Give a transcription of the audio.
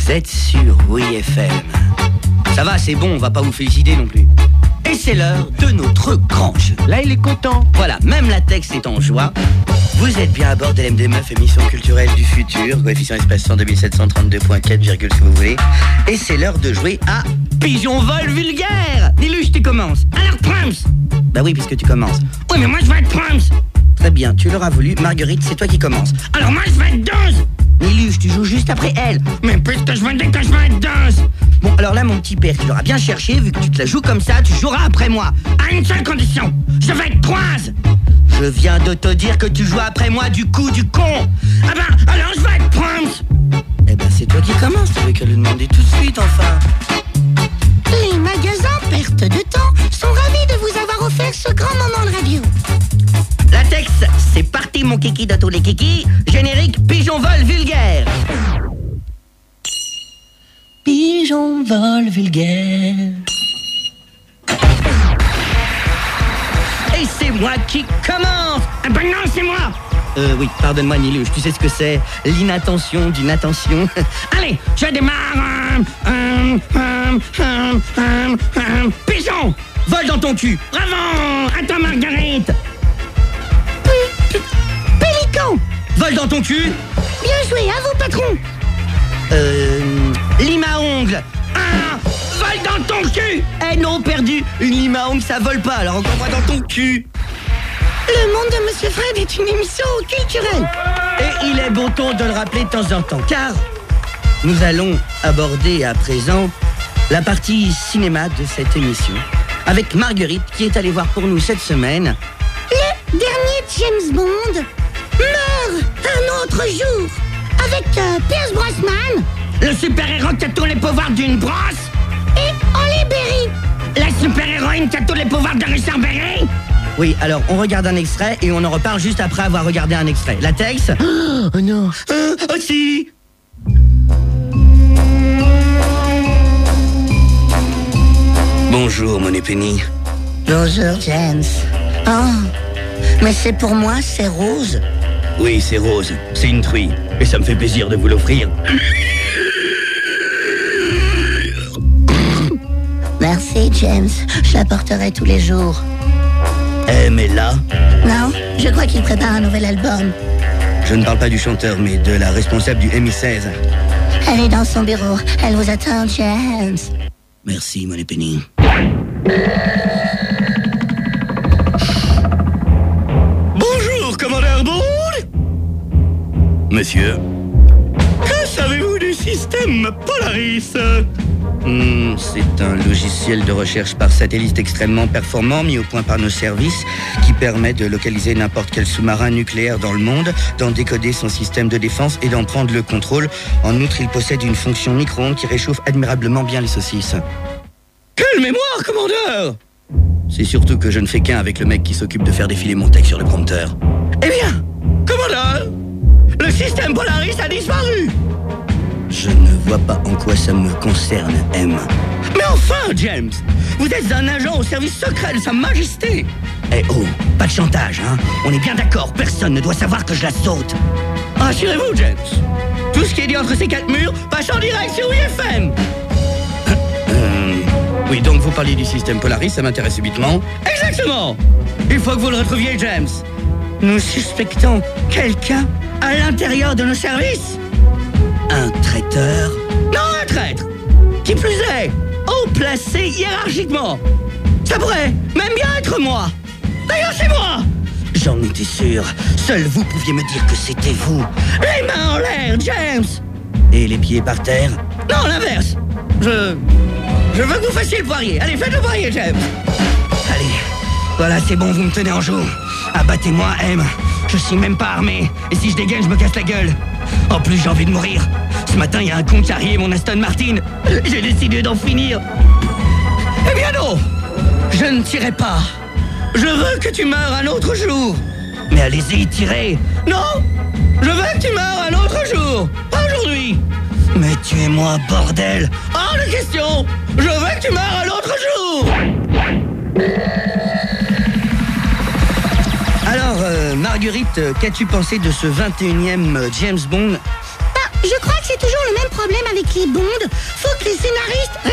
Vous êtes sur WeFM. Ça va, c'est bon, on va pas vous féliciter non plus. Et c'est l'heure de notre grand jeu. Là, il est content. Voilà, même la texte est en joie. Vous êtes bien à bord de l'MD Meuf, émission culturelle du futur, coefficient espace 100 2732.4, virgule si vous voulez. Et c'est l'heure de jouer à Pigeon Vol Vulgaire. Niluche, tu commences. Alors, Prums. Bah oui, puisque tu commences. Oui, mais moi, je vais être Prums. Très bien, tu l'auras voulu. Marguerite, c'est toi qui commences. Alors, moi, je vais être Dose. Niluche, tu joues juste après elle. Mais puisque je veux dire que je vais être Dose. Bon, alors là, mon petit père, tu l'auras bien cherché, vu que tu te la joues comme ça, tu joueras après moi. À une seule condition, je vais être Troise. Je viens de te dire que tu joues après moi, du coup, du con. Ah ben, alors je vais être Prums. Eh ben, c'est toi qui commences, tu veux qu'elle le demander tout de suite, enfin. Les magasins perte de temps sont ravis de vous avoir offert ce grand moment de radio. La texte, c'est parti mon kiki de tous les kikis. Générique Pigeon Vol Vulgaire. Pigeon Vol Vulgaire. Et c'est moi qui commence. Ah ben non, c'est moi. Oui, pardonne-moi Niluche, tu sais ce que c'est? L'inattention d'une attention. Allez, je démarre. Pigeon. Vol dans ton cul. Bravo. À toi, Marguerite. Pélican. Vol dans ton cul. Bien joué, à vous, patron. Lime à ongles. Ah, vol dans ton cul. Eh non, perdu. Une lime à ongles, ça vole pas, alors encore moins dans ton cul. Le monde de Monsieur Fred est une émission culturelle. Et il est bon ton de le rappeler de temps en temps, car nous allons aborder à présent la partie cinéma de cette émission, avec Marguerite qui est allée voir pour nous cette semaine Le dernier James Bond meurt un autre jour avec Pierce Brosnan Le super-héros qui a tous les pouvoirs d'une brosse. et Halle Berry. La super-héroïne qui a tous les pouvoirs de Richard Berry. Oui, alors on regarde un extrait et on en reparle juste après avoir regardé un extrait. La texte. Oh non. Aussi. Bonjour, mon Penny. Bonjour, James. Oh, mais c'est pour moi, c'est rose. Oui, c'est rose, c'est une truie, et ça me fait plaisir de vous l'offrir. Merci, James. Je l'apporterai tous les jours. Eh, mais là, Non, je crois qu'il prépare un nouvel album. je ne parle pas du chanteur, mais de la responsable du MI16. Elle est dans son bureau. Elle vous attend, James. Merci, mon Penny. Bonjour, commandeur Bond. Monsieur. Que savez-vous du système Polaris? C'est un logiciel de recherche par satellite extrêmement performant mis au point par nos services qui permet de localiser n'importe quel sous-marin nucléaire dans le monde, d'en décoder son système de défense et d'en prendre le contrôle. En outre, il possède une fonction micro-ondes qui réchauffe admirablement bien les saucisses. Quelle mémoire, commandeur! C'est surtout que je ne fais qu'un avec le mec qui s'occupe de faire défiler mon texte sur le prompteur. Eh bien, commandeur, le système Polaris a disparu! Je ne vois pas en quoi ça me concerne, M. Mais enfin, James, vous êtes un agent au service secret de Sa Majesté. Eh oh, pas de chantage, hein. On est bien d'accord, personne ne doit savoir que je la saute. Rassurez-vous, James. Tout ce qui est dit entre ces quatre murs passe en direct sur WeFM. Oui, donc vous parliez du système Polaris, ça m'intéresse subitement. Exactement. Il faut que vous le retrouviez, James. Nous suspectons quelqu'un à l'intérieur de nos services. Un traiteur? Non, un traître! Qui plus est, haut placé hiérarchiquement. Ça pourrait même bien être moi. D'ailleurs, c'est moi! J'en étais sûr. Seul vous pouviez me dire que c'était vous. Les mains en l'air, James! Et les pieds par terre? Non, l'inverse. Je veux que vous fassiez le poirier. Allez, faites le poirier, James. Allez, voilà, c'est bon, vous me tenez en joue. Abattez-moi, M. Je suis même pas armé. Et si je dégaine, je me casse la gueule. En plus, j'ai envie de mourir. Ce matin, il y a un con qui a rayé mon Aston Martin. J'ai décidé d'en finir. Eh bien non, je ne tirerai pas. Je veux que tu meures un autre jour. Mais allez-y, tirez. Non, je veux que tu meures un autre jour. Pas aujourd'hui. Mais tuez-moi, bordel. Hors de question. Je veux que tu meures un autre jour. Alors, Marguerite, qu'as-tu pensé de ce 21e James Bond? Je crois que c'est toujours le même problème avec les Bonds. Faut que les scénaristes